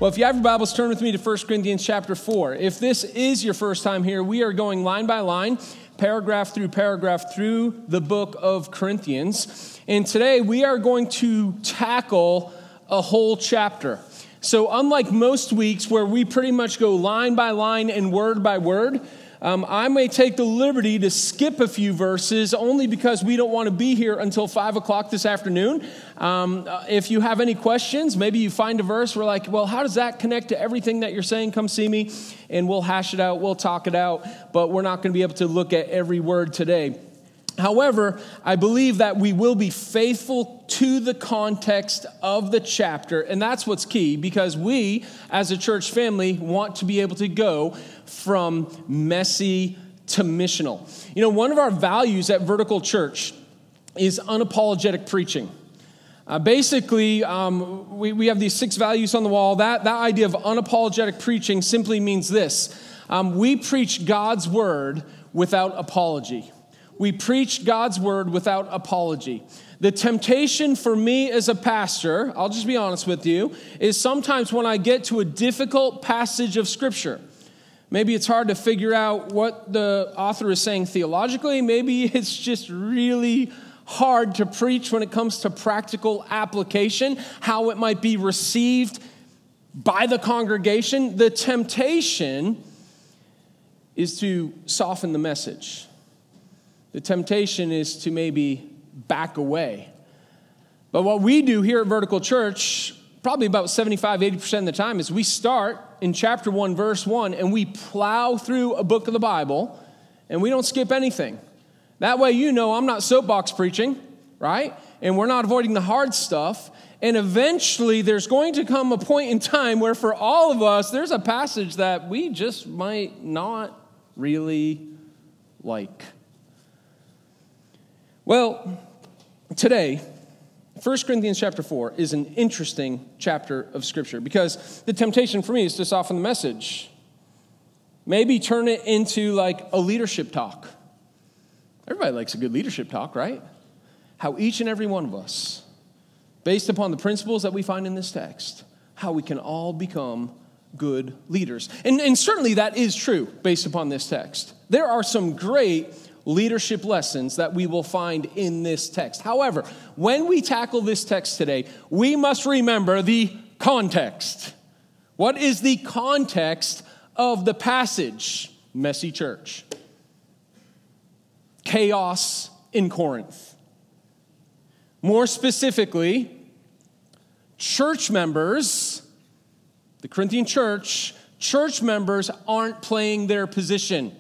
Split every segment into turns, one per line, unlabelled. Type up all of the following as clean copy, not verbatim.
Well, if you have your Bibles, turn with me to 1 Corinthians chapter 4. If this is your first time here, we are going line by line, paragraph through the book of Corinthians. And today we are going to tackle a whole chapter. So unlike most weeks where we pretty much go line by line and word by word, I may take the liberty to skip a few verses only because we don't want to be here until 5 o'clock this afternoon. If you have any questions, maybe you find a verse, we're like, well, how does that connect to everything that you're saying? Come see me, and we'll hash it out, we'll talk it out, but we're not going to be able to look at every word today. However, I believe that we will be faithful to the context of the chapter, and that's what's key, because we, as a church family, want to be able to go from messy to missional. You know, one of our values at Vertical Church is unapologetic preaching. We have these 6 values on the wall. That idea of unapologetic preaching simply means this. We preach God's word without apology. We preach God's word without apology. The temptation for me as a pastor, I'll just be honest with you, is sometimes when I get to a difficult passage of Scripture, maybe it's hard to figure out what the author is saying theologically. Maybe it's just really hard to preach when it comes to practical application, how it might be received by the congregation. The temptation is to soften the message. The temptation is to maybe back away. But what we do here at Vertical Church, probably about 75-80% of the time, is we start in chapter 1, verse 1, and we plow through a book of the Bible, and we don't skip anything. That way you know I'm not soapbox preaching, right? And we're not avoiding the hard stuff. And eventually there's going to come a point in time where for all of us, there's a passage that we just might not really like. Well, today, 1 Corinthians chapter 4 is an interesting chapter of Scripture because the temptation for me is to soften the message. Maybe turn it into like a leadership talk. Everybody likes a good leadership talk, right? How each and every one of us, based upon the principles that we find in this text, how we can all become good leaders. And certainly that is true based upon this text. There are some great leadership lessons that we will find in this text. However, when we tackle this text today, we must remember the context. What is the context of the passage? Messy church. Chaos in Corinth. More specifically, church members, the Corinthian church members aren't playing their position.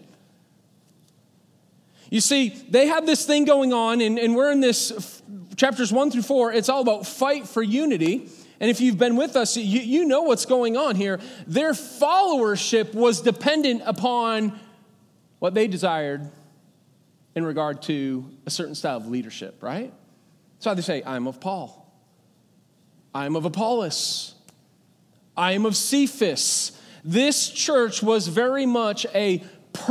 You see, they have this thing going on, and we're in this, chapters 1 through 4, it's all about fight for unity. And if you've been with us, you know what's going on here. Their followership was dependent upon what they desired in regard to a certain style of leadership, right? So they say, I am of Paul. I am of Apollos. I am of Cephas. This church was very much a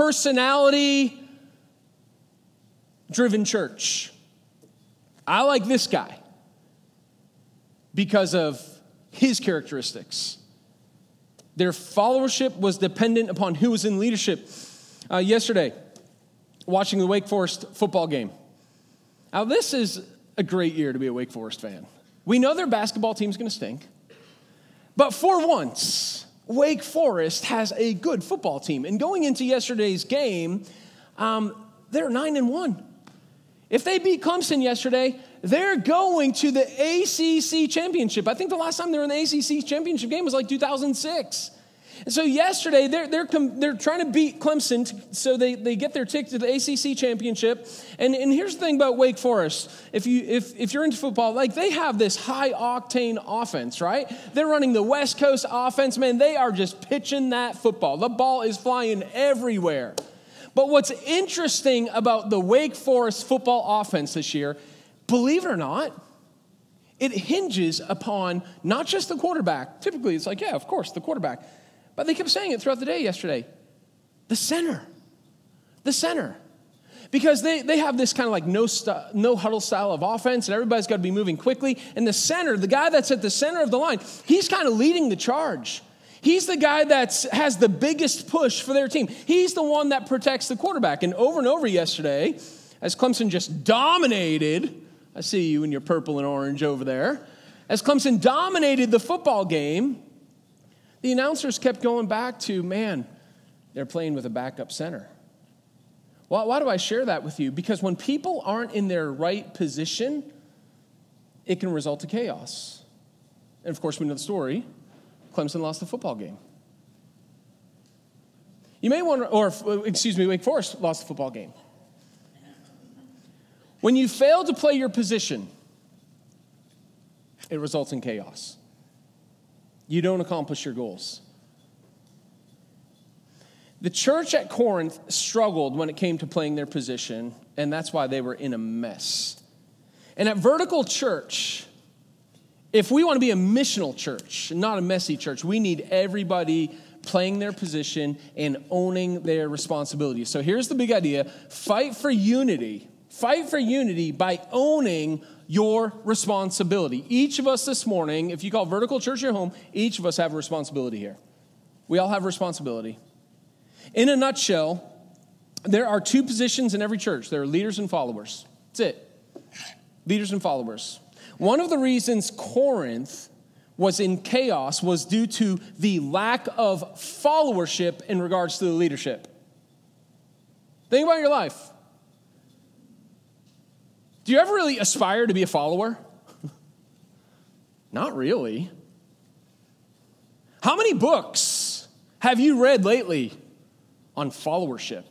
personality-driven church. I like this guy because of his characteristics. Their followership was dependent upon who was in leadership. Yesterday, watching the Wake Forest football game. Now, this is a great year to be a Wake Forest fan. We know their basketball team's going to stink. But for once, Wake Forest has a good football team. And going into yesterday's game, they're 9-1. If they beat Clemson yesterday, they're going to the ACC championship. I think the last time they were in the ACC championship game was like 2006. And so yesterday, they're trying to beat Clemson so they get their ticket to the ACC championship. And here's the thing about Wake Forest. If you're into football, like they have this high-octane offense, right? They're running the West Coast offense. Man, they are just pitching that football. The ball is flying everywhere. But what's interesting about the Wake Forest football offense this year, believe it or not, it hinges upon not just the quarterback. Typically, it's like, yeah, of course, the quarterback. But they kept saying it throughout the day yesterday. The center. Because they have this kind of like no huddle style of offense, and everybody's got to be moving quickly. And the center, the guy that's at the center of the line, he's kind of leading the charge. He's the guy that has the biggest push for their team. He's the one that protects the quarterback. And over yesterday, as Clemson just dominated, I see you in your purple and orange over there, as Clemson dominated the football game, the announcers kept going back to, man, they're playing with a backup center. Well, why do I share that with you? Because when people aren't in their right position, it can result in chaos. And of course, we know the story. Clemson lost the football game. You may wonder, Wake Forest lost the football game. When you fail to play your position, it results in chaos. You don't accomplish your goals. The church at Corinth struggled when it came to playing their position, and that's why they were in a mess. And at Vertical Church, if we want to be a missional church, not a messy church, we need everybody playing their position and owning their responsibilities. So here's the big idea. Fight for unity. Fight for unity by owning your responsibility. Each of us this morning, if you call Vertical Church your home, each of us have a responsibility here. We all have responsibility. In a nutshell, there are two positions in every church. There are leaders and followers. That's it. Leaders and followers. One of the reasons Corinth was in chaos was due to the lack of followership in regards to the leadership. Think about your life. Do you ever really aspire to be a follower? Not really. How many books have you read lately on followership?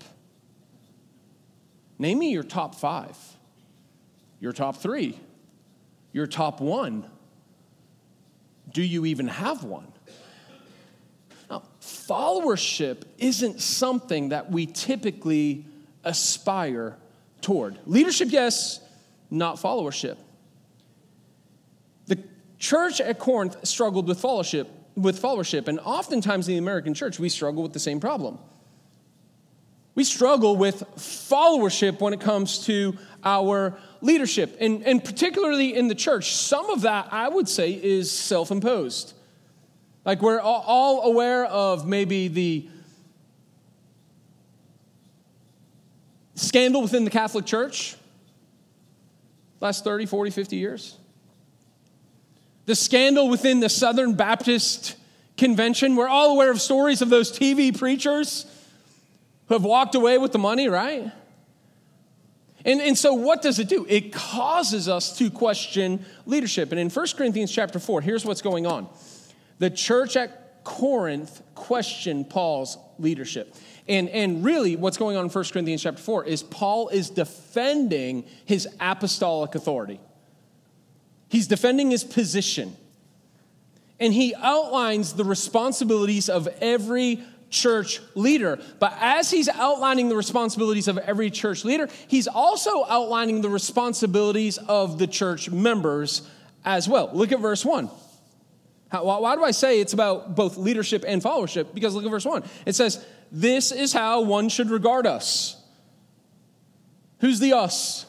Name me your top 5, your top 3, your top 1. Do you even have one? Now, followership isn't something that we typically aspire toward. Leadership, yes, not followership. The church at Corinth struggled with followership, and oftentimes in the American church, we struggle with the same problem. We struggle with followership when it comes to our leadership, and particularly in the church. Some of that, I would say, is self-imposed. Like we're all aware of maybe the scandal within the Catholic Church last 30, 40, 50 years. The scandal within the Southern Baptist Convention. We're all aware of stories of those TV preachers who have walked away with the money, right? And so what does it do? It causes us to question leadership. And in 1 Corinthians chapter 4, here's what's going on. The church at Corinth questioned Paul's leadership. And really what's going on in 1 Corinthians chapter 4 is Paul is defending his apostolic authority. He's defending his position. And he outlines the responsibilities of every church leader. But as he's outlining the responsibilities of every church leader, he's also outlining the responsibilities of the church members as well. Look at verse 1. Why do I say it's about both leadership and followership? Because look at verse 1. It says, this is how one should regard us. Who's the us?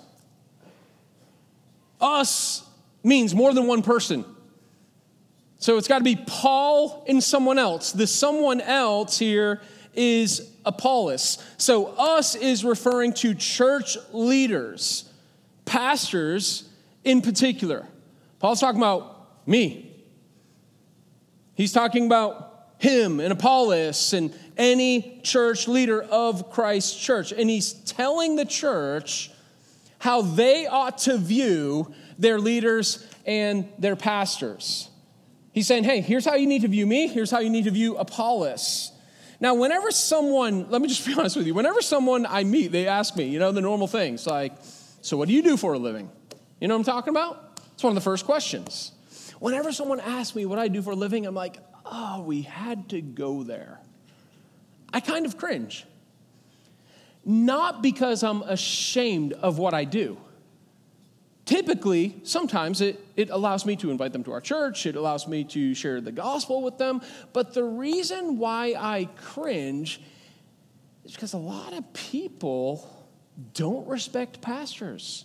Us means more than one person. So it's got to be Paul and someone else. The someone else here is Apollos. So us is referring to church leaders, pastors in particular. Paul's talking about me. He's talking about him and Apollos and any church leader of Christ's church. And he's telling the church how they ought to view their leaders and their pastors. He's saying, hey, here's how you need to view me. Here's how you need to view Apollos. Now, whenever someone, let me just be honest with you. Whenever someone I meet, they ask me, the normal things like, so what do you do for a living? You know what I'm talking about? It's one of the first questions. Whenever someone asks me what I do for a living, I'm like, oh, we had to go there. I kind of cringe. Not because I'm ashamed of what I do. Typically, sometimes it allows me to invite them to our church. It allows me to share the gospel with them. But the reason why I cringe is because a lot of people don't respect pastors.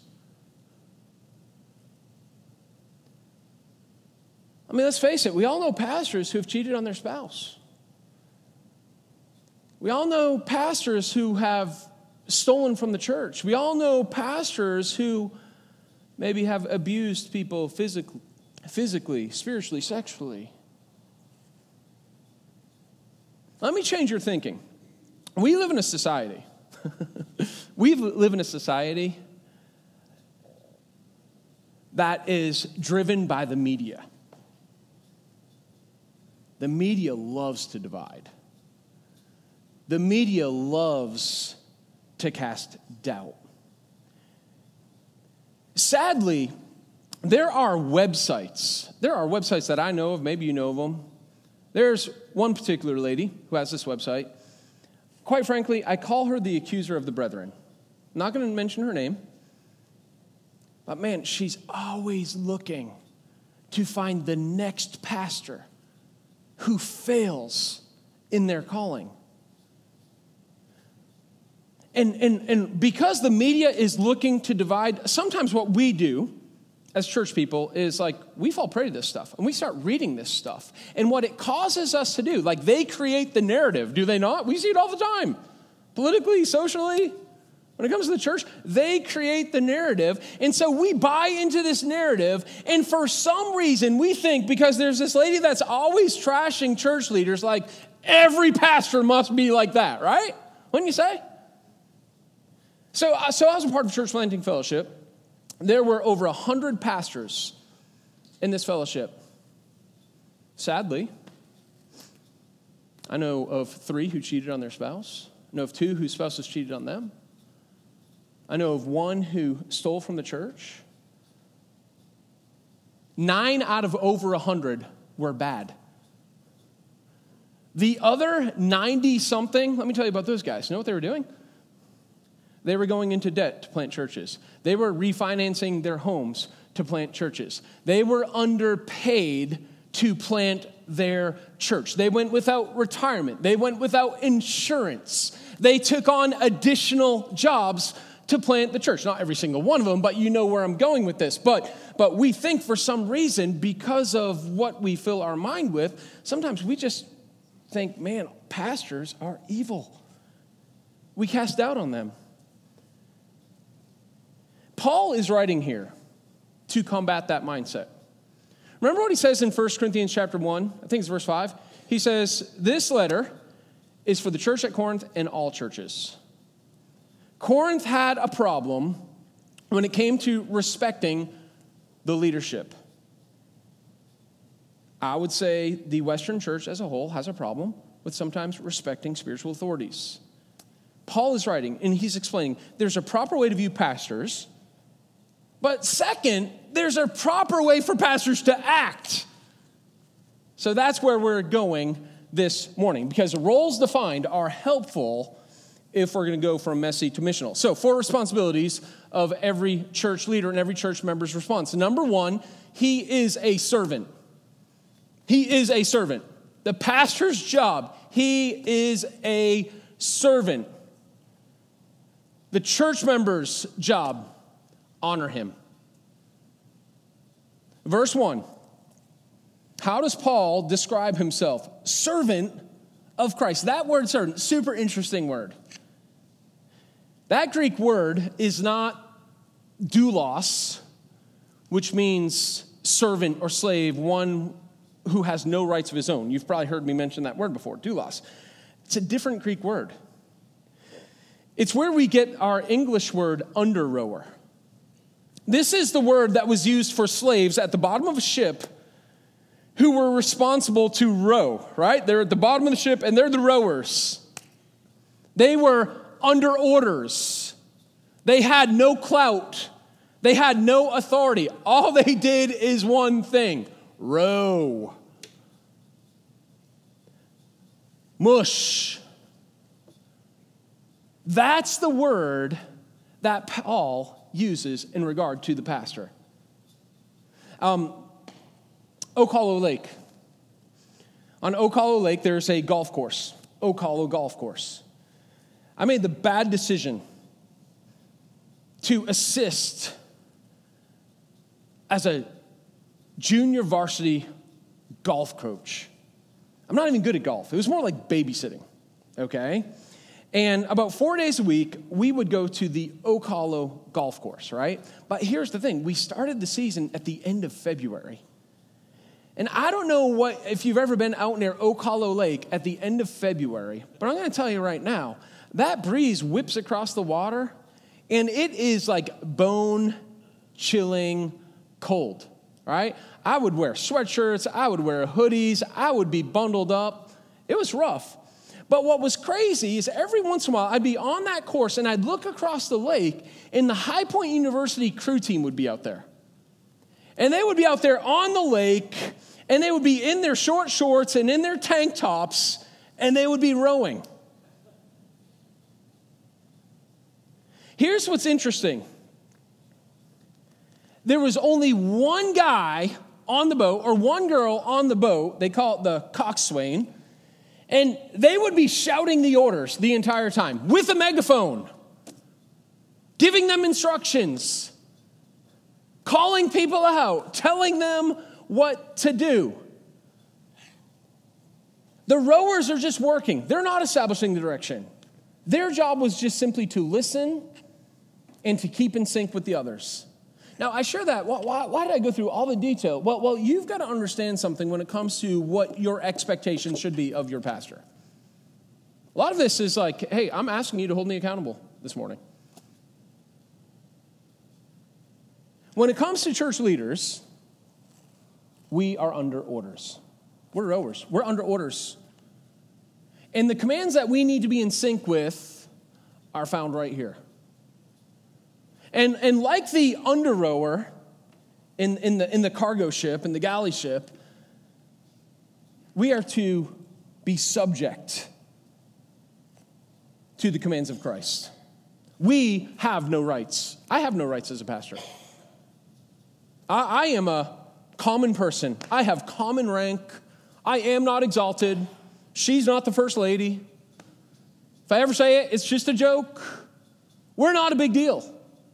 I mean, let's face it, we all know pastors who have cheated on their spouse. We all know pastors who have stolen from the church. We all know pastors who maybe have abused people physically, spiritually, sexually. Let me change your thinking. We live in a society. We live in a society that is driven by the media. The media loves to divide. The media loves to cast doubt. Sadly, there are websites that I know of, maybe you know of them. There's one particular lady who has this website. Quite frankly, I call her the accuser of the brethren. I'm not going to mention her name, but man, she's always looking to find the next pastor who fails in their calling. And because the media is looking to divide, sometimes what we do as church people is like, we fall prey to this stuff, and we start reading this stuff. And what it causes us to do, like they create the narrative, do they not? We see it all the time. Politically, socially, when it comes to the church, they create the narrative. And so we buy into this narrative, and for some reason we think because there's this lady that's always trashing church leaders, like every pastor must be like that, right? Wouldn't you say? So I was a part of Church Planting Fellowship. There were over 100 pastors in this fellowship. Sadly, I know of 3 who cheated on their spouse. I know of 2 whose spouses cheated on them. I know of 1 who stole from the church. 9 out of over 100 were bad. The other 90-something, let me tell you about those guys. You know what they were doing? They were going into debt to plant churches. They were refinancing their homes to plant churches. They were underpaid to plant their church. They went without retirement. They went without insurance. They took on additional jobs to plant the church. Not every single one of them, but you know where I'm going with this. But we think for some reason, because of what we fill our mind with, sometimes we just think, man, pastors are evil. We cast doubt on them. Paul is writing here to combat that mindset. Remember what he says in 1 Corinthians chapter 1? I think it's verse 5. He says, this letter is for the church at Corinth and all churches. Corinth had a problem when it came to respecting the leadership. I would say the Western church as a whole has a problem with sometimes respecting spiritual authorities. Paul is writing, and he's explaining, there's a proper way to view pastors. But second, there's a proper way for pastors to act. So that's where we're going this morning, because the roles defined are helpful if we're going to go from messy to missional. So 4 responsibilities of every church leader and every church member's response. Number 1, he is a servant. He is a servant. The pastor's job, he is a servant. The church member's job, honor him. Verse 1. How does Paul describe himself? Servant of Christ. That word servant, super interesting word. That Greek word is not doulos, which means servant or slave, one who has no rights of his own. You've probably heard me mention that word before, doulos. It's a different Greek word. It's where we get our English word under rower. This is the word that was used for slaves at the bottom of a ship who were responsible to row, right? They're at the bottom of the ship and they're the rowers. They were under orders. They had no clout. They had no authority. All they did is one thing: row. Mush. That's the word that Paul uses in regard to the pastor. Oak Hollow Lake. On Oak Hollow Lake, there's a golf course, Oak Hollow Golf Course. I made the bad decision to assist as a junior varsity golf coach. I'm not even good at golf. It was more like babysitting, okay? And about 4 days a week, we would go to the Oak Hollow golf course, right? But here's the thing. We started the season at the end of February. And I don't know if you've ever been out near Oak Hollow Lake at the end of February, but I'm going to tell you right now, that breeze whips across the water, and it is like bone-chilling cold, right? I would wear sweatshirts, I would wear hoodies, I would be bundled up. It was rough. But what was crazy is every once in a while, I'd be on that course, and I'd look across the lake, and the High Point University crew team would be out there. And they would be out there on the lake, and they would be in their short shorts and in their tank tops, and they would be rowing. Here's what's interesting. There was only one guy on the boat, or one girl on the boat. They call it the coxswain. And they would be shouting the orders the entire time with a megaphone, giving them instructions, calling people out, telling them what to do. The rowers are just working. They're not establishing the direction. Their job was just simply to listen and to keep in sync with the others. Now, I share that. Why did I go through all the detail? Well, you've got to understand something when it comes to what your expectations should be of your pastor. A lot of this is like, hey, I'm asking you to hold me accountable this morning. When it comes to church leaders, we are under orders. We're rowers. We're under orders. And the commands that we need to be in sync with are found right here. And like the under rower in the cargo ship, in the galley ship, we are to be subject to the commands of Christ. We have no rights. I have no rights as a pastor. I am a common person. I have common rank. I am not exalted. She's not the first lady. If I ever say it, it's just a joke. We're not a big deal.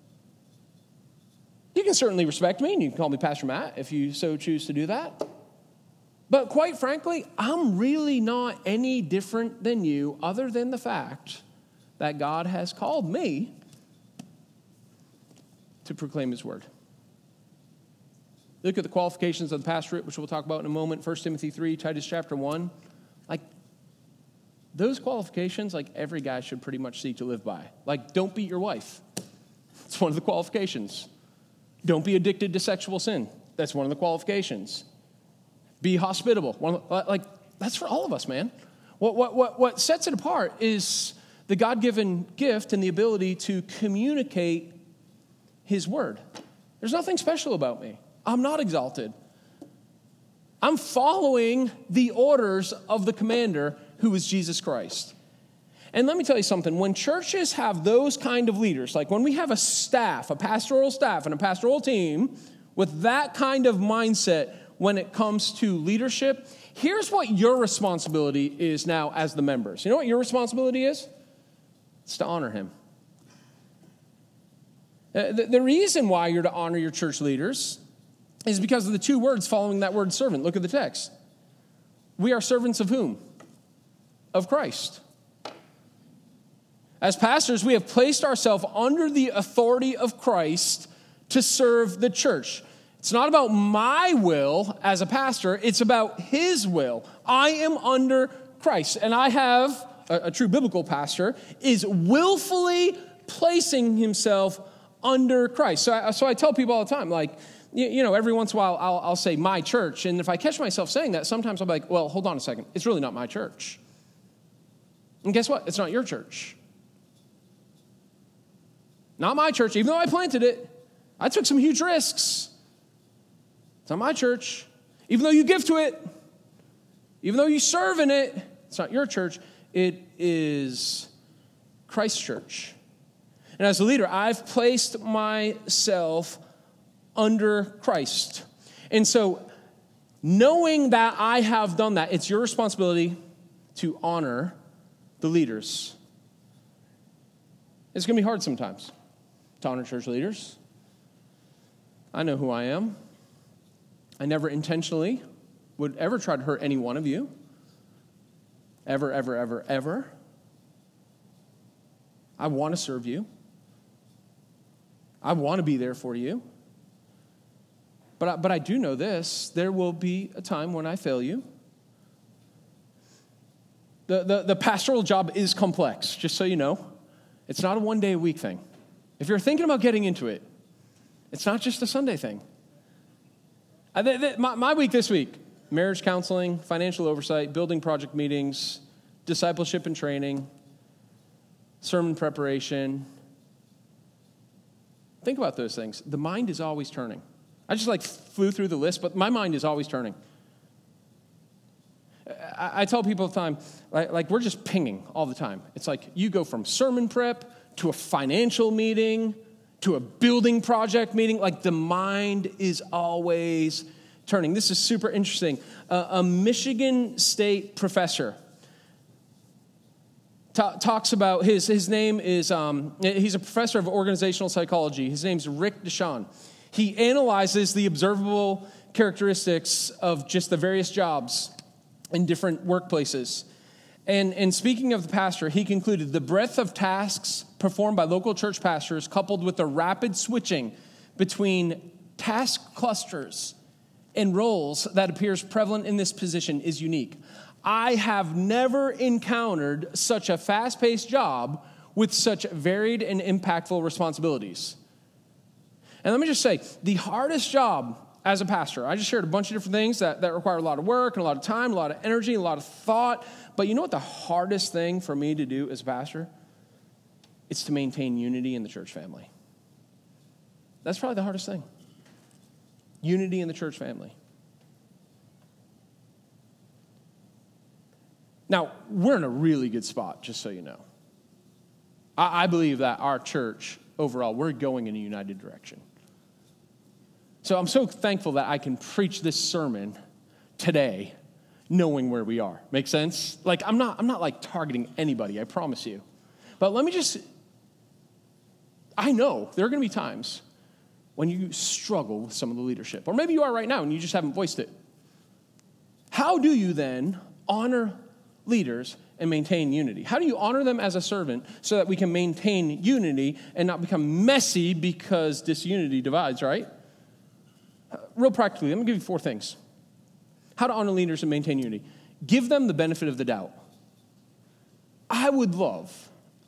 You can certainly respect me, and you can call me Pastor Matt if you so choose to do that. But quite frankly, I'm really not any different than you, other than the fact that God has called me to proclaim his word. Look at the qualifications of the pastorate, which we'll talk about in a moment. 1 Timothy 3, Titus chapter 1. Like, those qualifications, like every guy should pretty much seek to live by. Like, don't beat your wife. It's one of the qualifications. Don't be addicted to sexual sin. That's one of the qualifications. Be hospitable. Like, that's for all of us, man. What sets it apart is the God-given gift and the ability to communicate his word. There's nothing special about me. I'm not exalted. I'm following the orders of the commander, who is Jesus Christ. And let me tell you something. When churches have those kind of leaders, like when we have a staff, a pastoral staff and a pastoral team with that kind of mindset when it comes to leadership, here's what your responsibility is now as the members. You know what your responsibility is? It's to honor him. The reason why you're to honor your church leaders is because of the two words following that word servant. Look at the text. We are servants of whom? Of Christ. As pastors, we have placed ourselves under the authority of Christ to serve the church. It's not about my will as a pastor. It's about his will. I am under Christ. And I have, a true biblical pastor, is willfully placing himself under Christ. So I tell people all the time, like, you know, every once in a while I'll say my church. And if I catch myself saying that, sometimes I'll be like, well, hold on a second. It's really not my church. And guess what? It's not your church. Not my church, even though I planted it. I took some huge risks. It's not my church. Even though you give to it, even though you serve in it, it's not your church. It is Christ's church. And as a leader, I've placed myself under Christ. And so, knowing that I have done that, it's your responsibility to honor the leaders. It's going to be hard sometimes. to honor church leaders. I know who I am. I never intentionally would ever try to hurt any one of you. Ever, ever, ever, ever. I want to serve you. I want to be there for you. But I do know this. There will be a time when I fail you. The pastoral job is complex, just so you know. It's not a one-day-a-week thing. If you're thinking about getting into it, it's not just a Sunday thing. My week this week, marriage counseling, financial oversight, building project meetings, discipleship and training, sermon preparation. Think about those things. The mind is always turning. I just flew through the list, but my mind is always turning. I tell people all the time, we're just pinging all the time. It's like you go from sermon prep to a financial meeting to a building project meeting. Like the mind is always turning. This is super interesting. A Michigan State professor talks about his name is, he's a professor of organizational psychology. His name's Rick Deshawn. He analyzes the observable characteristics of just the various jobs in different workplaces. And speaking of the pastor, he concluded the breadth of tasks performed by local church pastors coupled with the rapid switching between task clusters and roles that appears prevalent in this position is unique. I have never encountered such a fast-paced job with such varied and impactful responsibilities. And let me just say, the hardest job as a pastor, I just shared a bunch of different things that require a lot of work and a lot of time, a lot of energy, a lot of thought. But you know what the hardest thing for me to do as a pastor? It's to maintain unity in the church family. That's probably the hardest thing. Unity in the church family. Now, we're in a really good spot, just so you know. I believe that our church, overall, we're going in a united direction. So I'm so thankful that I can preach this sermon today knowing where we are. Make sense? I'm not targeting anybody, I promise you. But let me just, I know there are going to be times when you struggle with some of the leadership. Or maybe you are right now and you just haven't voiced it. How do you then honor leaders and maintain unity? How do you honor them as a servant so that we can maintain unity and not become messy because disunity divides, right? Real practically, let me give you 4 things. How to honor leaders and maintain unity. Give them the benefit of the doubt. I would love,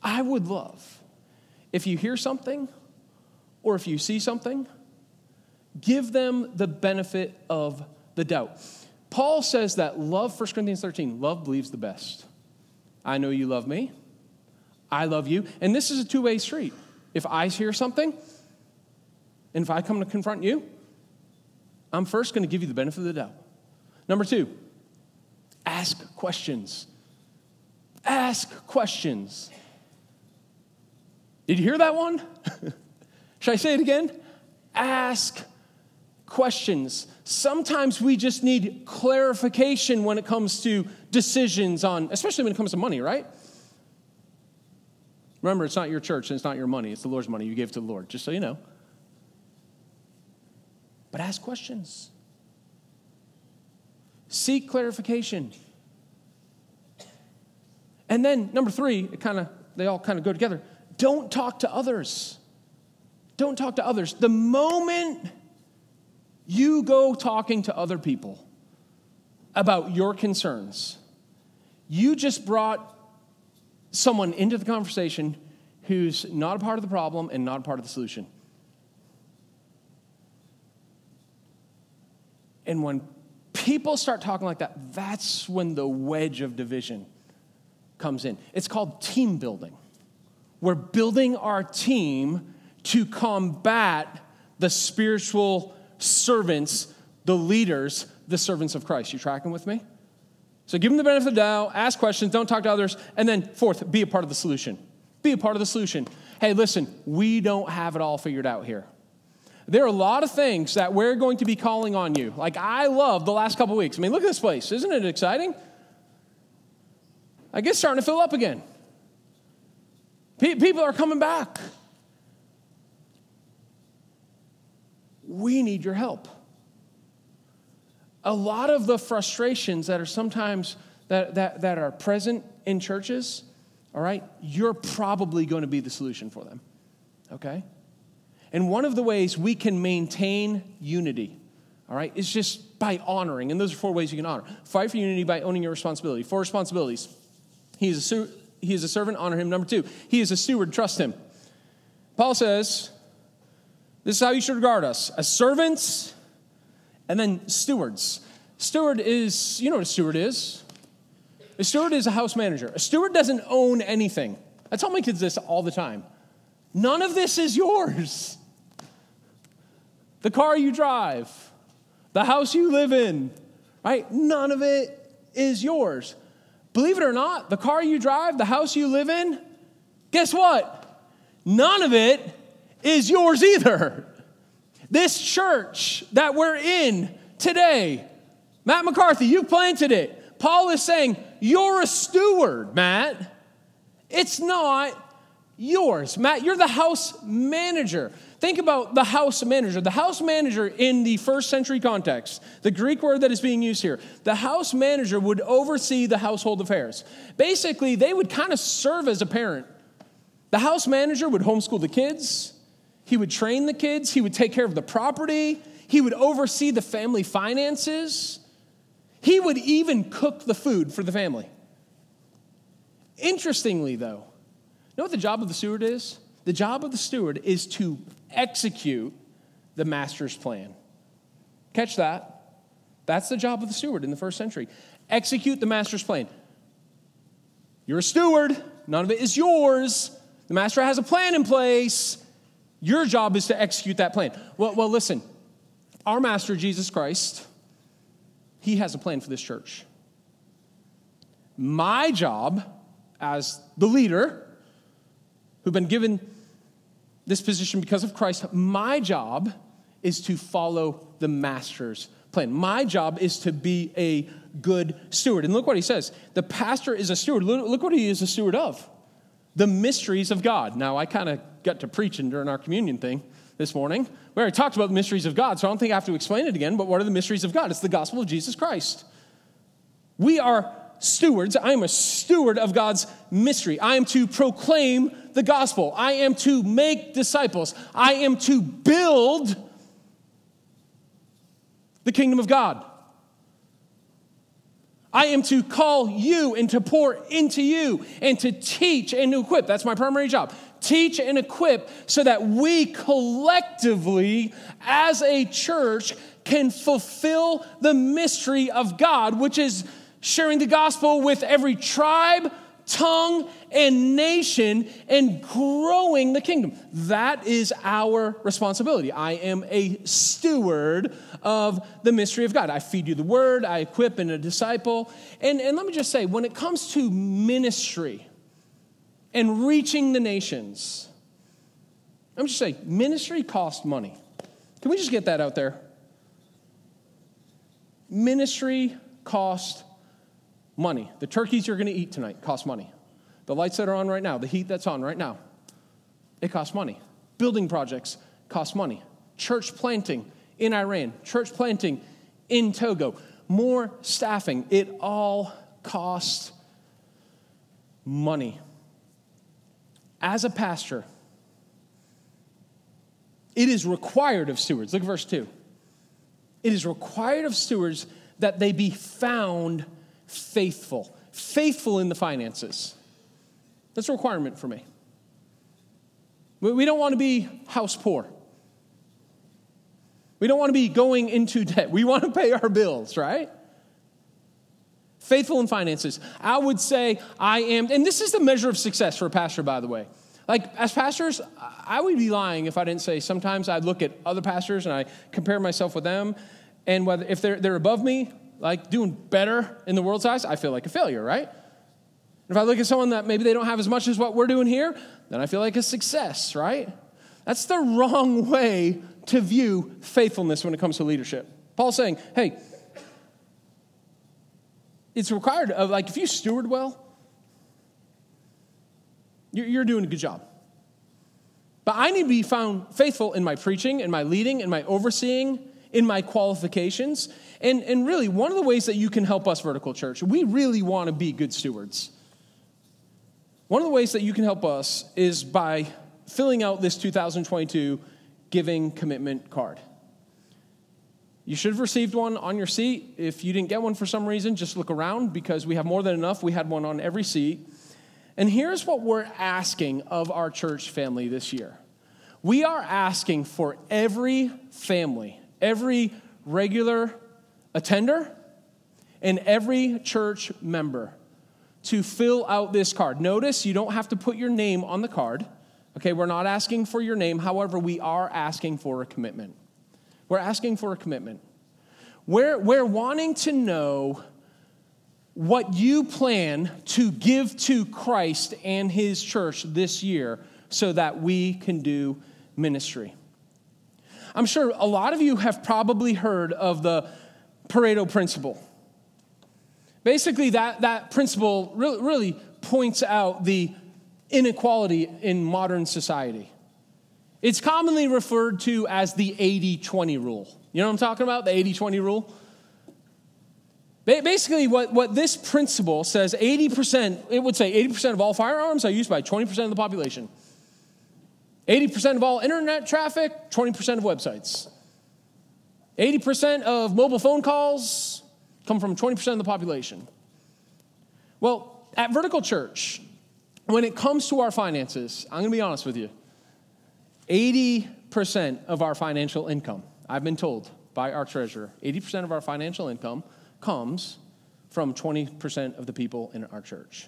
if you hear something or if you see something, give them the benefit of the doubt. Paul says that love, 1 Corinthians 13, love believes the best. I know you love me. I love you. And this is a two-way street. If I hear something, and if I come to confront you, I'm first going to give you the benefit of the doubt. Number 2, ask questions. Ask questions. Did you hear that one? Should I say it again? Ask questions. Sometimes we just need clarification when it comes to decisions on, especially when it comes to money, right? Remember, it's not your church and it's not your money. It's the Lord's money. You gave to the Lord, just so you know. But ask questions. Seek clarification. And then, number 3, they all kind of go together. Don't talk to others. Don't talk to others. The moment you go talking to other people about your concerns, you just brought someone into the conversation who's not a part of the problem and not a part of the solution. And when people start talking like that, that's when the wedge of division comes in. It's called team building. We're building our team to combat the spiritual servants, the leaders, the servants of Christ. You tracking with me? So give them the benefit of the doubt, ask questions, don't talk to others, and then 4th, be a part of the solution. Be a part of the solution. Hey, listen, we don't have it all figured out here. There are a lot of things that we're going to be calling on you. I love the last couple weeks. Look at this place. Isn't it exciting? I guess starting to fill up again. People are coming back. we need your help. A lot of the frustrations that are sometimes that are present in churches, all right, you're probably going to be the solution for them, okay? And one of the ways we can maintain unity, all right, is just by honoring. And those are 4 ways you can honor. Fight for unity by owning your responsibility. 4 responsibilities. He is a servant, honor him. Number 2, he is a steward, trust him. Paul says, this is how you should regard us, as servants and then stewards. Steward is, you know what a steward is? A steward is a house manager. A steward doesn't own anything. I tell my kids this all the time. None of this is yours. The car you drive, the house you live in, right? None of it is yours. Believe it or not, the car you drive, the house you live in, guess what? None of it is yours either. This church that we're in today, Matt McCarthy, you planted it. Paul is saying, you're a steward, Matt. It's not yours. Matt, you're the house manager. Think about the house manager. The house manager in the first century context, the Greek word that is being used here, the house manager would oversee the household affairs. Basically, they would kind of serve as a parent. The house manager would homeschool the kids. He would train the kids. He would take care of the property. He would oversee the family finances. He would even cook the food for the family. Interestingly, though, you know what the job of the steward is? The job of the steward is to execute the master's plan. Catch that? That's the job of the steward in the first century. Execute the master's plan. You're a steward. None of it is yours. The master has a plan in place. Your job is to execute that plan. Well, listen. Our master, Jesus Christ, he has a plan for this church. My job as the leader, who've been given this position because of Christ, my job is to follow the master's plan. My job is to be a good steward. And look what he says. The pastor is a steward. Look what he is a steward of. The mysteries of God. Now, I kind of got to preaching during our communion thing this morning. We already talked about the mysteries of God, so I don't think I have to explain it again, but what are the mysteries of God? It's the gospel of Jesus Christ. We are stewards. I am a steward of God's mystery. I am to proclaim the gospel. I am to make disciples. I am to build the kingdom of God. I am to call you and to pour into you and to teach and to equip. That's my primary job. Teach and equip so that we collectively as a church can fulfill the mystery of God, which is sharing the gospel with every tribe, tongue, and nation and growing the kingdom. That is our responsibility. I am a steward of the mystery of God. I feed you the word, I equip and a disciple. And let me just say, when it comes to ministry and reaching the nations, I'm just saying, ministry costs money. Can we just get that out there? Ministry costs money. The turkeys you're going to eat tonight cost money. The lights that are on right now, the heat that's on right now, it costs money. Building projects cost money. Church planting in Iran, church planting in Togo, more staffing, it all costs money. As a pastor, it is required of stewards. Look at verse 2. It is required of stewards that they be found faithful. Faithful in the finances. That's a requirement for me. We don't want to be house poor. We don't want to be going into debt. We want to pay our bills, right? Faithful in finances. I would say I am, and this is the measure of success for a pastor, by the way. Like, as pastors, I would be lying if I didn't say sometimes I look at other pastors and I compare myself with them, and whether if they're above me, like doing better in the world's eyes, I feel like a failure, right? If I look at someone that maybe they don't have as much as what we're doing here, then I feel like a success, right? That's the wrong way to view faithfulness when it comes to leadership. Paul's saying, hey, it's required of, like, if you steward well, you're doing a good job. But I need to be found faithful in my preaching, in my leading, in my overseeing, in my qualifications. And really, one of the ways that you can help us, Vertical Church, we really want to be good stewards. One of the ways that you can help us is by filling out this 2022 giving commitment card. You should have received one on your seat. If you didn't get one for some reason, just look around because we have more than enough. We had one on every seat. And here's what we're asking of our church family this year. We are asking for every family, every regular attender, and every church member to fill out this card. Notice you don't have to put your name on the card. Okay, we're not asking for your name. However, we are asking for a commitment. We're asking for a commitment. We're wanting to know what you plan to give to Christ and his church this year so that we can do ministry. I'm sure a lot of you have probably heard of the Pareto principle. Basically, that principle really points out the inequality in modern society. It's commonly referred to as the 80-20 rule. You know what I'm talking about, the 80-20 rule? Basically, what this principle says, 80%, it would say 80% of all firearms are used by 20% of the population. 80% of all internet traffic, 20% of websites. 80% of mobile phone calls come from 20% of the population. Well, at Vertical Church, when it comes to our finances, I'm going to be honest with you, 80% of our financial income, I've been told by our treasurer, 80% of our financial income comes from 20% of the people in our church.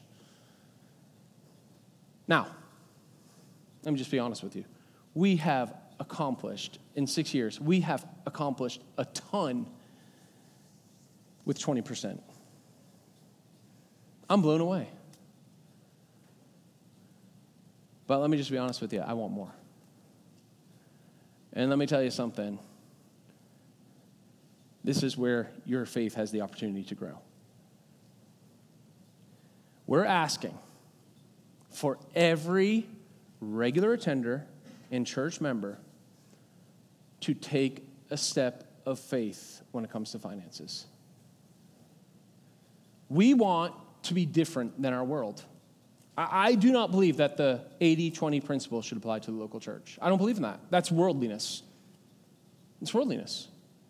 Now, let me just be honest with you. We have accomplished, in 6 years, we have accomplished a ton with 20%. I'm blown away. But let me just be honest with you, I want more. And let me tell you something. This is where your faith has the opportunity to grow. We're asking for every regular attender and church member to take a step of faith when it comes to finances. We want to be different than our world. I do not believe that the 80-20 principle should apply to the local church. I don't believe in that. That's worldliness. It's worldliness.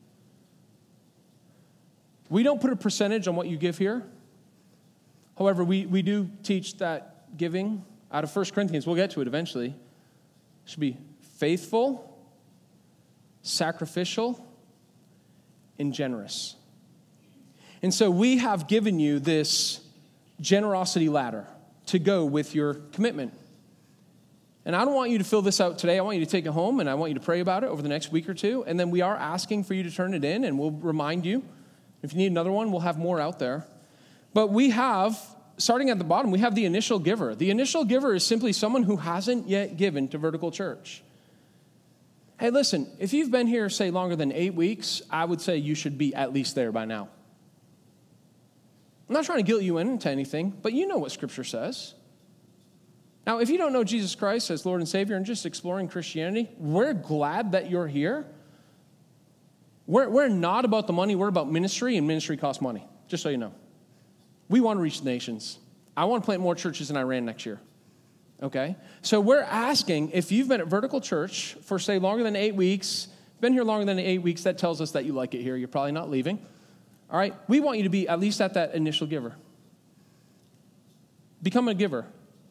We don't put a percentage on what you give here. However, we do teach that giving out of 1 Corinthians, we'll get to it eventually, should be faithful, sacrificial, and generous. And so we have given you this generosity ladder to go with your commitment. And I don't want you to fill this out today. I want you to take it home, and I want you to pray about it over the next week or two. And then we are asking for you to turn it in, and we'll remind you. If you need another one, we'll have more out there. But we have, starting at the bottom, we have the initial giver. The initial giver is simply someone who hasn't yet given to Vertical Church. Hey, listen, if you've been here, say, longer than 8 weeks, I would say you should be at least there by now. I'm not trying to guilt you into anything, but you know what Scripture says. Now, if you don't know Jesus Christ as Lord and Savior and just exploring Christianity, we're glad that you're here. We're not about the money. We're about ministry, and ministry costs money, just so you know. We want to reach the nations. I want to plant more churches in Iran next year, okay? So we're asking, if you've been at Vertical Church for, say, longer than 8 weeks, been here longer than 8 weeks, that tells us that you like it here. You're probably not leaving. All right? We want you to be at least at that initial giver. Become a giver.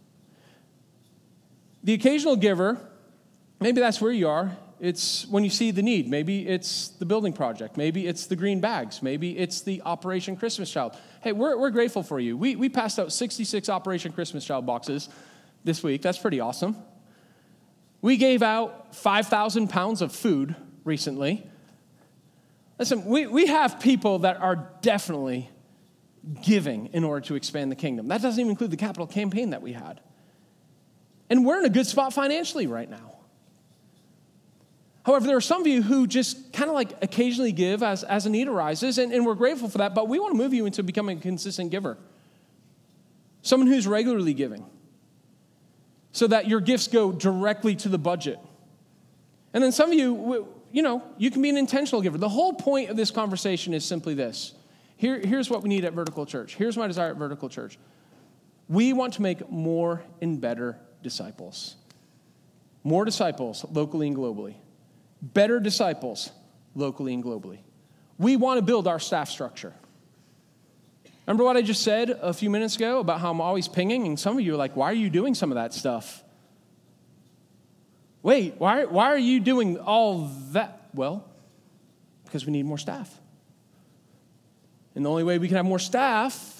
The occasional giver, maybe that's where you are. It's when you see the need. Maybe it's the building project. Maybe it's the green bags. Maybe it's the Operation Christmas Child. Hey, we're grateful for you. We passed out 66 Operation Christmas Child boxes this week. That's pretty awesome. We gave out 5,000 pounds of food recently. Listen, we have people that are definitely giving in order to expand the kingdom. That doesn't even include the capital campaign that we had. And we're in a good spot financially right now. However, there are some of you who just kind of like occasionally give as a need arises, and we're grateful for that, but we want to move you into becoming a consistent giver. Someone who's regularly giving. so that your gifts go directly to the budget. And then some of you, you can be an intentional giver. The whole point of this conversation is simply this. Here's what we need at Vertical Church. Here's my desire at Vertical Church. We want to make more and better disciples. More disciples locally and globally. Better disciples locally and globally. We want to build our staff structure. Remember what I just said a few minutes ago about how I'm always pinging? And some of you are like, why are you doing some of that stuff? Wait, why are you doing all that? Well, because we need more staff. And the only way we can have more staff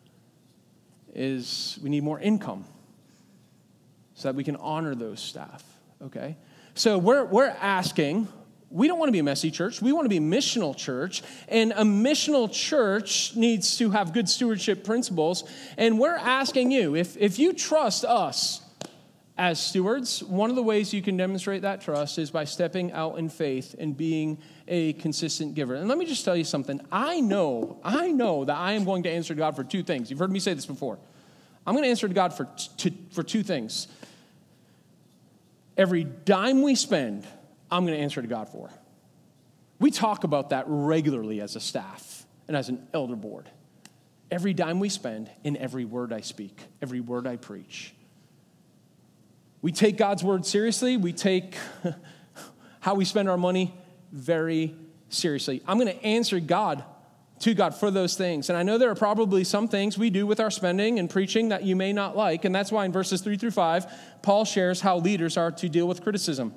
is we need more income so that we can honor those staff, okay? So we're asking, we don't want to be a messy church. We want to be a missional church. And a missional church needs to have good stewardship principles. And we're asking you, if you trust us as stewards, one of the ways you can demonstrate that trust is by stepping out in faith and being a consistent giver. And let me just tell you something. I know that I am going to answer to God for two things. You've heard me say this before. I'm going to answer to God for two things. Every dime we spend, I'm going to answer to God for. We talk about that regularly as a staff and as an elder board. Every dime we spend and every word I speak, every word I preach. We take God's word seriously. We take how we spend our money very seriously. I'm going to answer to God for those things. And I know there are probably some things we do with our spending and preaching that you may not like. And that's why in verses 3-5, Paul shares how leaders are to deal with criticism.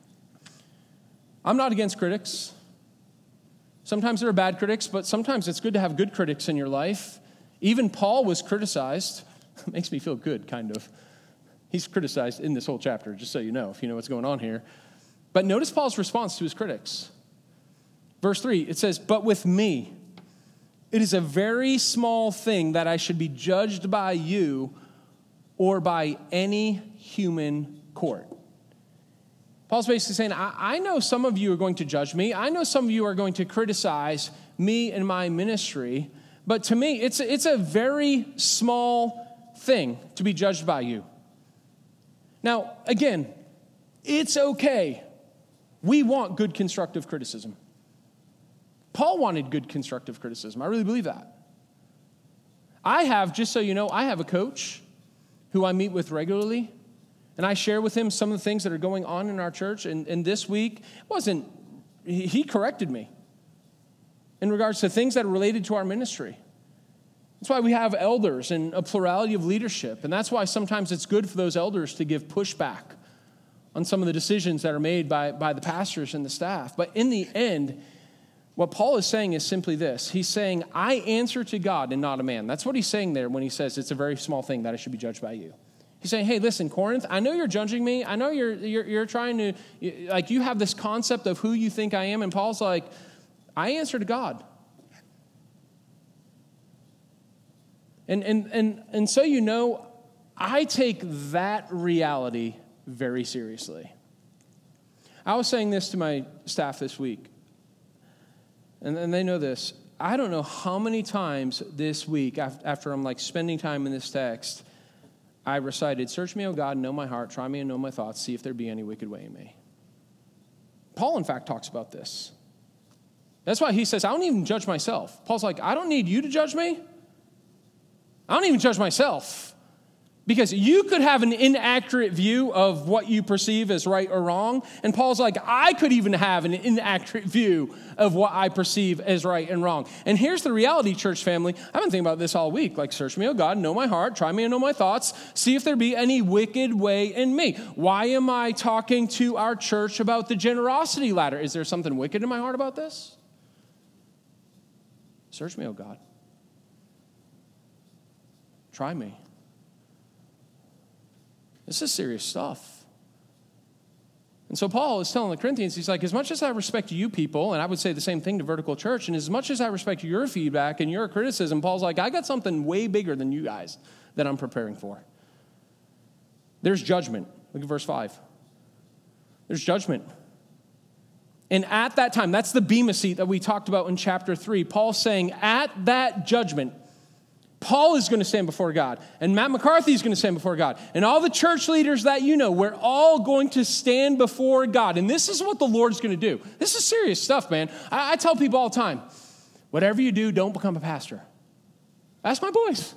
I'm not against critics. Sometimes there are bad critics, but sometimes it's good to have good critics in your life. Even Paul was criticized. It makes me feel good, kind of. He's criticized in this whole chapter, just so you know, if you know what's going on here. But notice Paul's response to his critics. Verse 3, it says, "But with me, it is a very small thing that I should be judged by you or by any human court." Paul's basically saying, I know some of you are going to judge me. I know some of you are going to criticize me and my ministry. But to me, it's a very small thing to be judged by you. Now, again, it's okay. We want good constructive criticism. Paul wanted good constructive criticism. I really believe that. Just so you know, I have a coach who I meet with regularly, and I share with him some of the things that are going on in our church. And this week, he corrected me in regards to things that are related to our ministry. That's why we have elders and a plurality of leadership. And that's why sometimes it's good for those elders to give pushback on some of the decisions that are made by the pastors and the staff. But in the end, what Paul is saying is simply this. He's saying, I answer to God and not a man. That's what he's saying there when he says it's a very small thing that I should be judged by you. He's saying, hey, listen, Corinth, I know you're judging me. I know you're trying to, like, you have this concept of who you think I am. And Paul's like, I answer to God. And so you know, I take that reality very seriously. I was saying this to my staff this week, and they know this. I don't know how many times this week, after I'm like spending time in this text, I recited, "Search me, O God, and know my heart. Try me and know my thoughts. See if there be any wicked way in me." Paul, in fact, talks about this. That's why he says, I don't even judge myself. Paul's like, I don't need you to judge me. I don't even judge myself, because you could have an inaccurate view of what you perceive as right or wrong. And Paul's like, I could even have an inaccurate view of what I perceive as right and wrong. And here's the reality, church family. I've been thinking about this all week. Like, search me, O God, know my heart, try me and know my thoughts, see if there be any wicked way in me. Why am I talking to our church about the generosity ladder? Is there something wicked in my heart about this? Search me, O God. Try me. This is serious stuff. And so Paul is telling the Corinthians, he's like, as much as I respect you people, and I would say the same thing to Vertical Church, and as much as I respect your feedback and your criticism, Paul's like, I got something way bigger than you guys that I'm preparing for. There's judgment. Look at verse 5. There's judgment. And at that time, that's the bema seat that we talked about in chapter 3. Paul's saying, at that judgment, Paul is going to stand before God, and Matt McCarthy is going to stand before God, and all the church leaders that you know, we're all going to stand before God. And this is what the Lord's going to do. This is serious stuff, man. I tell people all the time, whatever you do, don't become a pastor. Ask my boys.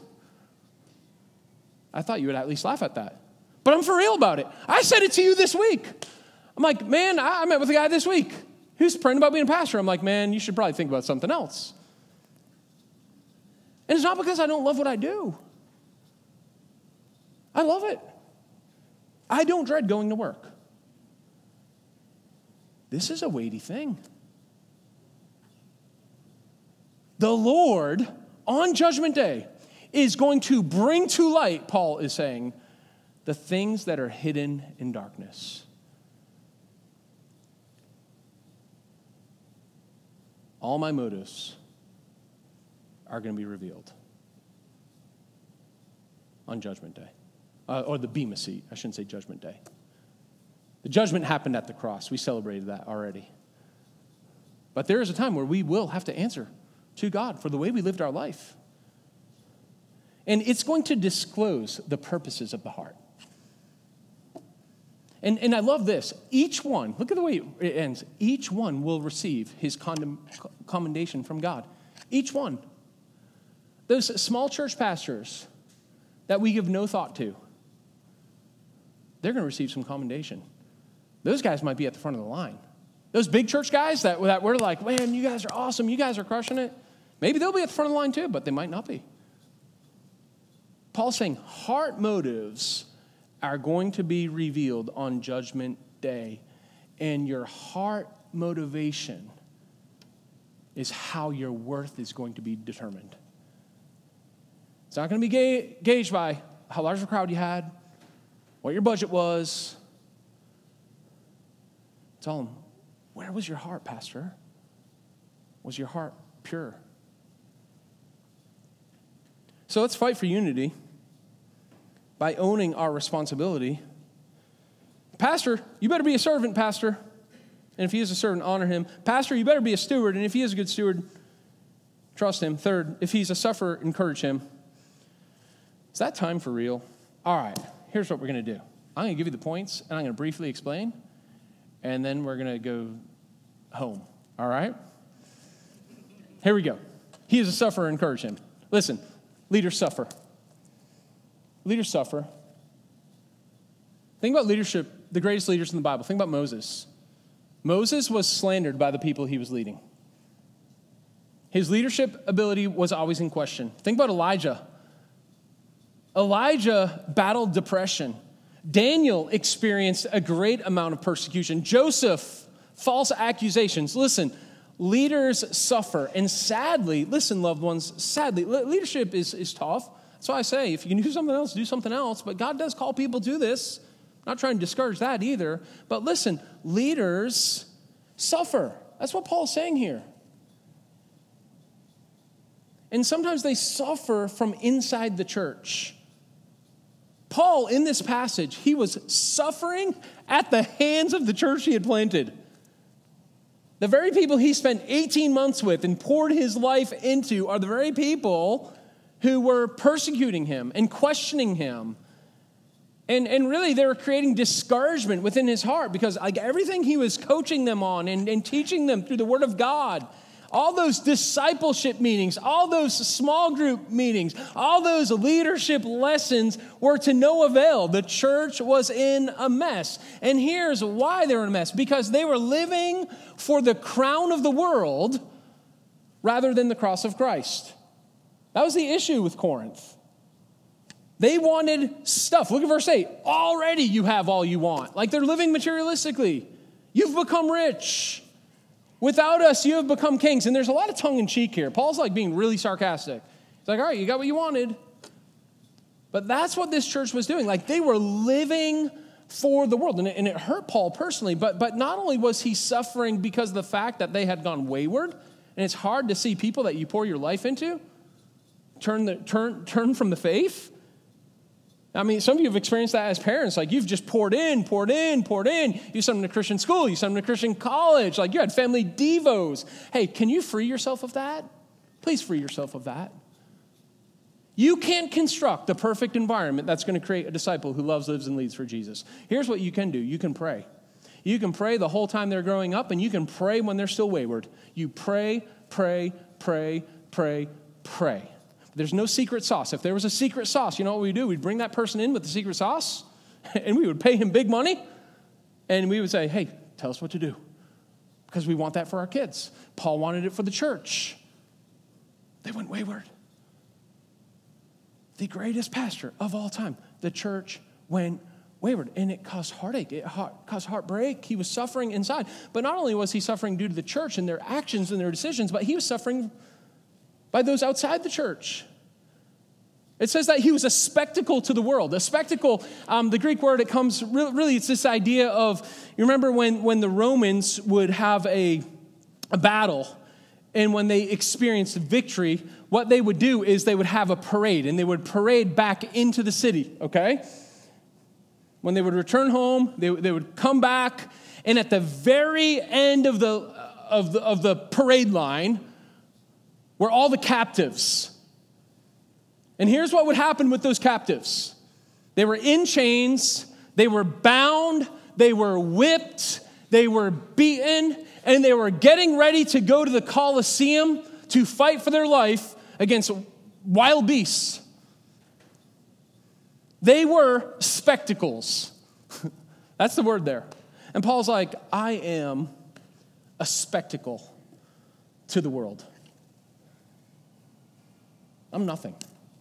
I thought you would at least laugh at that. But I'm for real about it. I said it to you this week. I'm like, man, I met with a guy this week who's praying about being a pastor. I'm like, man, you should probably think about something else. And it's not because I don't love what I do. I love it. I don't dread going to work. This is a weighty thing. The Lord, on Judgment Day, is going to bring to light, Paul is saying, the things that are hidden in darkness. All my motives are going to be revealed on Judgment Day. Or the Bema seat. I shouldn't say Judgment Day. The judgment happened at the cross. We celebrated that already. But there is a time where we will have to answer to God for the way we lived our life. And it's going to disclose the purposes of the heart. And I love this. Each one, look at the way it ends. Each one will receive his commendation from God. Each one. Those small church pastors that we give no thought to, they're going to receive some commendation. Those guys might be at the front of the line. Those big church guys that we're like, man, you guys are awesome. You guys are crushing it. Maybe they'll be at the front of the line too, but they might not be. Paul's saying heart motives are going to be revealed on Judgment Day. And your heart motivation is how your worth is going to be determined. It's not going to be gauged by how large a crowd you had, what your budget was. Tell them, where was your heart, Pastor? Was your heart pure? So let's fight for unity by owning our responsibility. Pastor, you better be a servant, Pastor. And if he is a servant, honor him. Pastor, you better be a steward. And if he is a good steward, trust him. Third, if he's a sufferer, encourage him. Is that time for real? All right, here's what we're going to do. I'm going to give you the points, and I'm going to briefly explain, and then we're going to go home. All right? Here we go. He is a sufferer, encourage him. Listen, leaders suffer. Leaders suffer. Think about leadership, the greatest leaders in the Bible. Think about Moses. Moses was slandered by the people he was leading. His leadership ability was always in question. Think about Elijah. Elijah battled depression. Daniel experienced a great amount of persecution. Joseph, false accusations. Listen, leaders suffer. And sadly, listen, loved ones, sadly, leadership is tough. That's why I say, if you can do something else, do something else. But God does call people to this. I'm not trying to discourage that either. But listen, leaders suffer. That's what Paul's saying here. And sometimes they suffer from inside the church. Paul, in this passage, he was suffering at the hands of the church he had planted. The very people he spent 18 months with and poured his life into are the very people who were persecuting him and questioning him. And really, they were creating discouragement within his heart because like everything he was coaching them on and teaching them through the Word of God, all those discipleship meetings, all those small group meetings, all those leadership lessons were to no avail. The church was in a mess. And here's why they were in a mess. Because they were living for the crown of the world rather than the cross of Christ. That was the issue with Corinth. They wanted stuff. Look at verse 8. Already you have all you want. Like they're living materialistically. You've become rich. Without us, you have become kings. And there's a lot of tongue in cheek here. Paul's like being really sarcastic. He's like, all right, you got what you wanted. But that's what this church was doing. Like they were living for the world. And it hurt Paul personally. But not only was he suffering because of the fact that they had gone wayward, and it's hard to see people that you pour your life into turn from the faith. I mean, some of you have experienced that as parents. Like, you've just poured in. You sent them to Christian school. You sent them to Christian college. Like, you had family devos. Hey, can you free yourself of that? Please free yourself of that. You can't construct the perfect environment that's going to create a disciple who loves, lives, and leads for Jesus. Here's what you can do. You can pray. You can pray the whole time they're growing up, and you can pray when they're still wayward. You pray, pray, pray, pray, pray. There's no secret sauce. If there was a secret sauce, you know what we do? We'd bring that person in with the secret sauce, and we would pay him big money, and we would say, hey, tell us what to do, because we want that for our kids. Paul wanted it for the church. They went wayward. The greatest pastor of all time, the church went wayward, and it caused heartache. It caused heartbreak. He was suffering inside. But not only was he suffering due to the church and their actions and their decisions, but he was suffering by those outside the church. It says that he was a spectacle to the world. A spectacle, the Greek word, it comes, really it's this idea of, you remember when the Romans would have a battle, and when they experienced victory, what they would do is they would have a parade, and they would parade back into the city, okay? When they would return home, they would come back, and at the very end of the parade line were all the captives. And here's what would happen with those captives. They were in chains, they were bound, they were whipped, they were beaten, and they were getting ready to go to the Colosseum to fight for their life against wild beasts. They were spectacles. That's the word there. And Paul's like, I am a spectacle to the world. I'm nothing.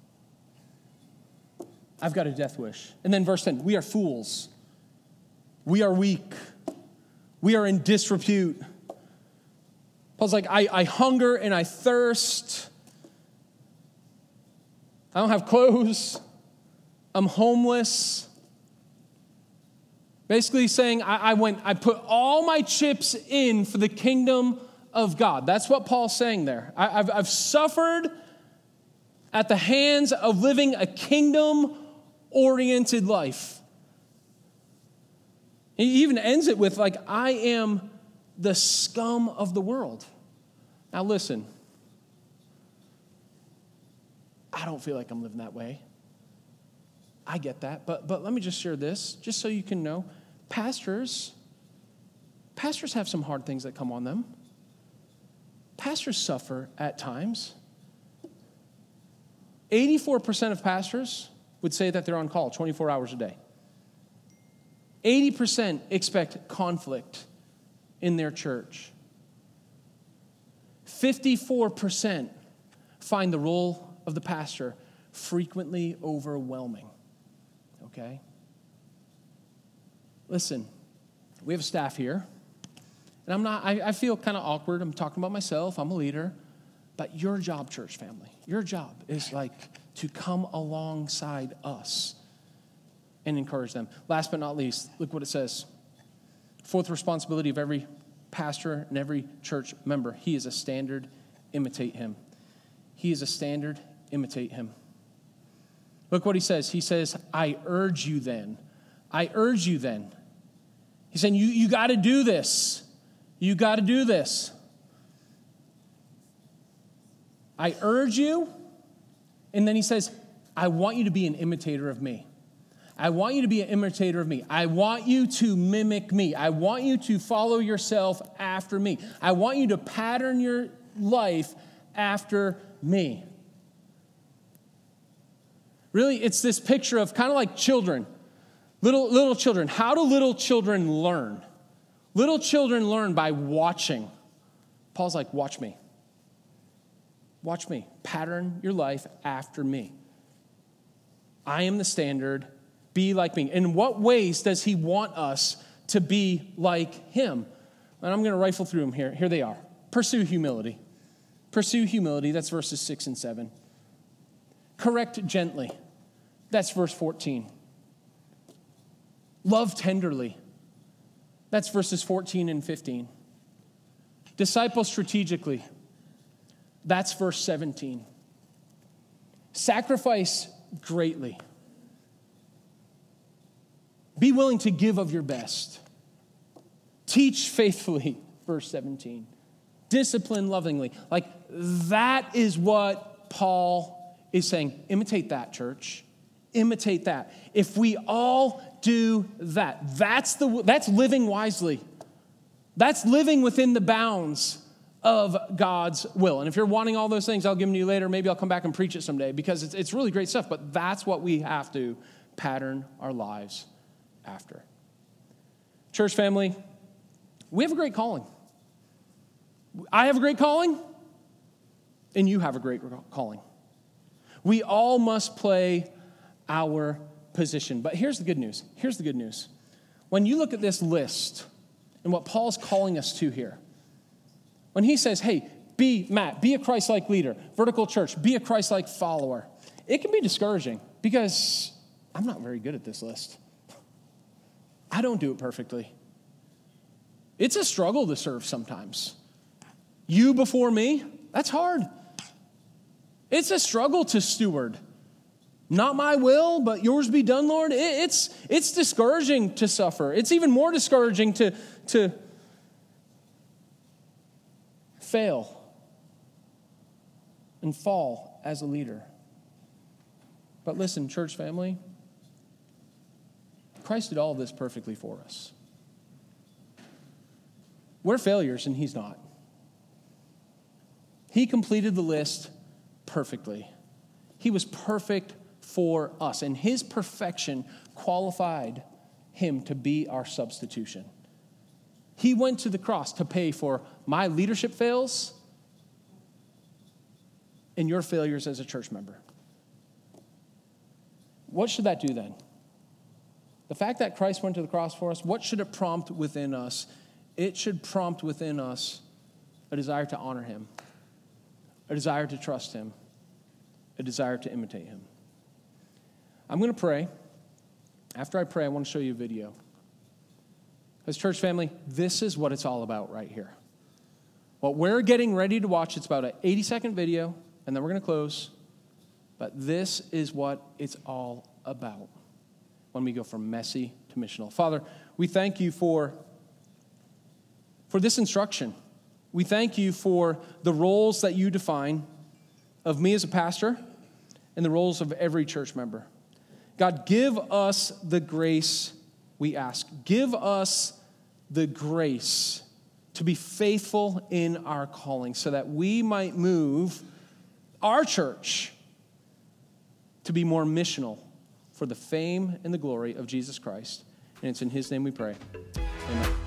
I've got a death wish. And then verse 10, we are fools. We are weak. We are in disrepute. Paul's like, I hunger and I thirst. I don't have clothes. I'm homeless. Basically saying, I put all my chips in for the kingdom of God. That's what Paul's saying there. I've suffered at the hands of living a kingdom-oriented life. He even ends it with, like, I am the scum of the world. Now listen, I don't feel like I'm living that way. I get that, but let me just share this, just so you can know. Pastors have some hard things that come on them. Pastors suffer at times. 84% of pastors would say that they're on call 24 hours a day. 80% expect conflict in their church. 54% find the role of the pastor frequently overwhelming. Okay? Listen, we have a staff here, and I feel kind of awkward. I'm talking about myself. I'm a leader. But your job, church family, your job is like to come alongside us and encourage them. Last but not least, look what it says. Fourth responsibility of every pastor and every church member. He is a standard, imitate him. He is a standard, imitate him. Look what he says. He says, I urge you then. I urge you then. He's saying, you got to do this. You got to do this. I urge you. And then he says, I want you to be an imitator of me. I want you to be an imitator of me. I want you to mimic me. I want you to follow yourself after me. I want you to pattern your life after me. Really, it's this picture of kind of like children, little children. How do little children learn? Little children learn by watching. Paul's like, watch me. Watch me. Pattern your life after me. I am the standard. Be like me. In what ways does he want us to be like him? And I'm going to rifle through them here. Here they are. Pursue humility. Pursue humility. That's verses 6 and 7. Correct gently. That's verse 14. Love tenderly. That's verses 14 and 15. Disciple strategically. That's verse 17. Sacrifice greatly. Be willing to give of your best. Teach faithfully, verse 17. Discipline lovingly. Like, that is what Paul is saying, imitate that, church. Imitate that. If we all do that, that's living wisely. That's living within the bounds of God's will. And if you're wanting all those things, I'll give them to you later. Maybe I'll come back and preach it someday because it's really great stuff. But that's what we have to pattern our lives after. Church family, we have a great calling. I have a great calling, and you have a great calling. We all must play our position. But here's the good news. Here's the good news. When you look at this list and what Paul's calling us to here, when he says, hey, be a Christ-like leader, vertical church, be a Christ-like follower, it can be discouraging because I'm not very good at this list. I don't do it perfectly. It's a struggle to serve sometimes. You before me, that's hard. It's a struggle to steward. Not my will, but yours be done, Lord. It's discouraging to suffer. It's even more discouraging to fail and fall as a leader. But listen, church family, Christ did all of this perfectly for us. We're failures and he's not. He completed the list perfectly. He was perfect for us, and his perfection qualified him to be our substitution. He went to the cross to pay for my leadership fails and your failures as a church member. What should that do then? The fact that Christ went to the cross for us, what should it prompt within us? It should prompt within us a desire to honor him, a desire to trust him, a desire to imitate him. I'm going to pray. After I pray, I want to show you a video. Because church family, this is what it's all about right here. What we're getting ready to watch, it's about an 80-second video, and then we're going to close. But this is what it's all about when we go from messy to missional. Father, we thank you for this instruction. We thank you for the roles that you define of me as a pastor and the roles of every church member. God, give us the grace we ask. Give us the grace to be faithful in our calling so that we might move our church to be more missional for the fame and the glory of Jesus Christ. And it's in his name we pray. Amen.